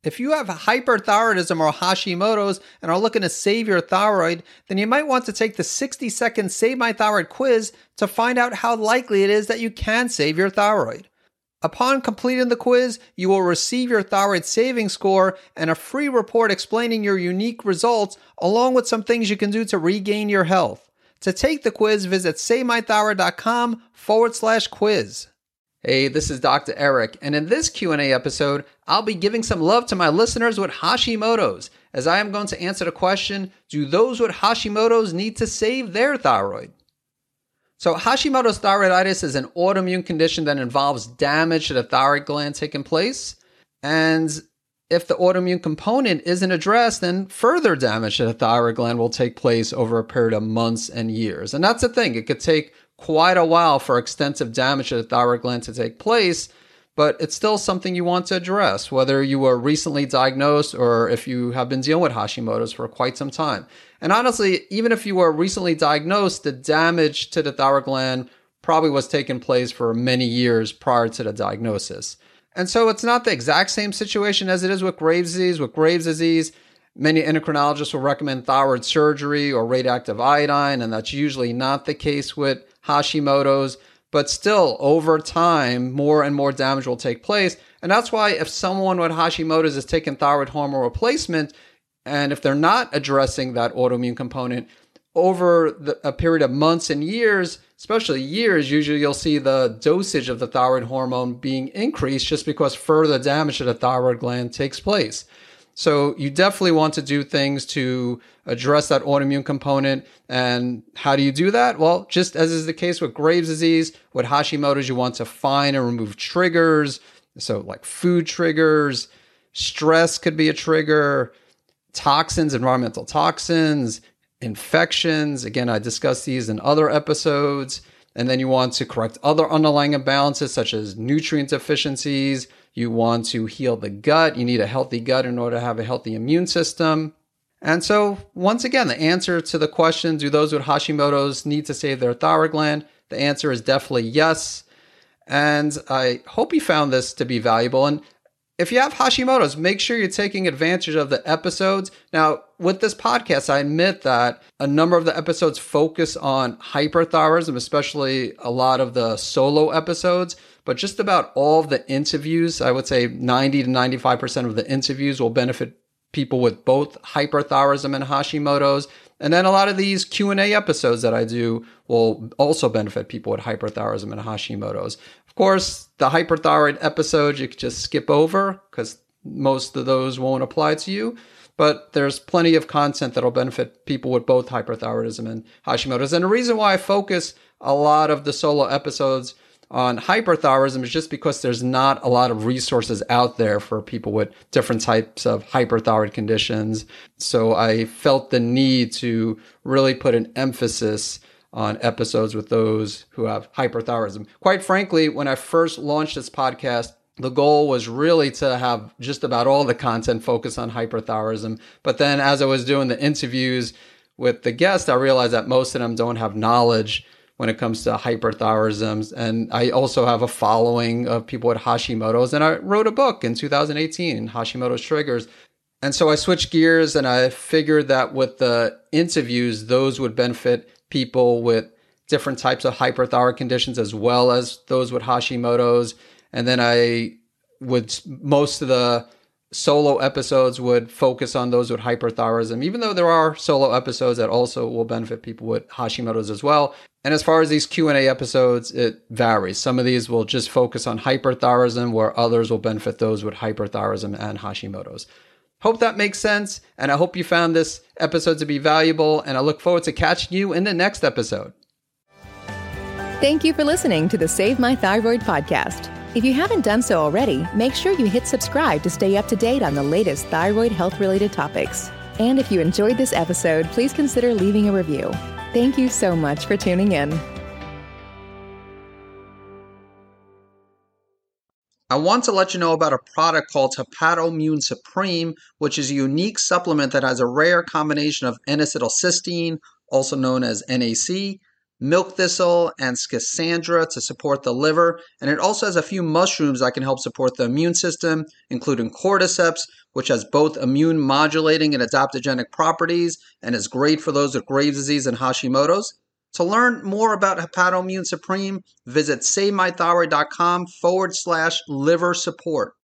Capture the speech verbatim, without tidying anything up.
If you have hyperthyroidism or Hashimoto's and are looking to save your thyroid, then you might want to take the sixty second Save My Thyroid quiz to find out how likely it is that you can save your thyroid. Upon completing the quiz, you will receive your thyroid saving score and a free report explaining your unique results, along with some things you can do to regain your health. To take the quiz, visit SaveMyThyroid.com forward slash quiz. Hey, this is Doctor Eric, and in this Q and A episode, I'll be giving some love to my listeners with Hashimoto's, as I am going to answer the question, do those with Hashimoto's need to save their thyroid? So Hashimoto's thyroiditis is an autoimmune condition that involves damage to the thyroid gland taking place, and if the autoimmune component isn't addressed, then further damage to the thyroid gland will take place over a period of months and years. And that's the thing, it could take quite a while for extensive damage to the thyroid gland to take place, but it's still something you want to address, whether you were recently diagnosed or if you have been dealing with Hashimoto's for quite some time. And honestly, even if you were recently diagnosed, the damage to the thyroid gland probably was taking place for many years prior to the diagnosis. And so it's not the exact same situation as it is with Graves' disease. With Graves' disease, many endocrinologists will recommend thyroid surgery or radioactive iodine, and that's usually not the case with Hashimoto's. But still, over time, more and more damage will take place. And that's why if someone with Hashimoto's is taking thyroid hormone replacement, and if they're not addressing that autoimmune component, over the, a period of months and years, especially years, usually you'll see the dosage of the thyroid hormone being increased just because further damage to the thyroid gland takes place. So you definitely want to do things to address that autoimmune component. And how do you do that? Well, just as is the case with Graves' disease, with Hashimoto's, you want to find and remove triggers. So like food triggers, stress could be a trigger, toxins, environmental toxins, infections. Again, I discussed these in other episodes. And then you want to correct other underlying imbalances such as nutrient deficiencies. You want to heal the gut. You need a healthy gut in order to have a healthy immune system. And so, once again, the answer to the question, do those with Hashimoto's need to save their thyroid gland? The answer is definitely yes. And I hope you found this to be valuable. And if you have Hashimoto's, make sure you're taking advantage of the episodes. Now, with this podcast, I admit that a number of the episodes focus on hyperthyroidism, especially a lot of the solo episodes. But just about all of the interviews, I would say ninety to ninety-five percent of the interviews will benefit people with both hyperthyroidism and Hashimoto's. And then a lot of these Q and A episodes that I do will also benefit people with hyperthyroidism and Hashimoto's. Of course, the hyperthyroid episodes you could just skip over because most of those won't apply to you. But there's plenty of content that'll benefit people with both hyperthyroidism and Hashimoto's. And the reason why I focus a lot of the solo episodes on hyperthyroidism is just because there's not a lot of resources out there for people with different types of hyperthyroid conditions. So I felt the need to really put an emphasis on episodes with those who have hyperthyroidism. Quite frankly, when I first launched this podcast, the goal was really to have just about all the content focus on hyperthyroidism. But then as I was doing the interviews with the guests, I realized that most of them don't have knowledge when it comes to hyperthyroidism. And I also have a following of people with Hashimoto's. And I wrote a book in two thousand eighteen, Hashimoto's Triggers. And so I switched gears and I figured that with the interviews, those would benefit people with different types of hyperthyroid conditions as well as those with Hashimoto's. And then I would, most of the solo episodes would focus on those with hyperthyroidism, even though there are solo episodes that also will benefit people with Hashimoto's as well. And as far as these Q and A episodes, it varies. Some of these will just focus on hyperthyroidism, where others will benefit those with hyperthyroidism and Hashimoto's. Hope that makes sense, and I hope you found this episode to be valuable, and I look forward to catching you in the next episode. Thank you for listening to the Save My Thyroid podcast. If you haven't done so already, make sure you hit subscribe to stay up to date on the latest thyroid health-related topics. And if you enjoyed this episode, please consider leaving a review. Thank you so much for tuning in. I want to let you know about a product called Hepatoimmune Supreme, which is a unique supplement that has a rare combination of N-acetylcysteine, also known as N A C, milk thistle, and schisandra to support the liver. And it also has a few mushrooms that can help support the immune system, including cordyceps, which has both immune modulating and adaptogenic properties and is great for those with Graves' disease and Hashimoto's. To learn more about Hepatoimmune Supreme, visit savemythyroid.com forward slash liver support.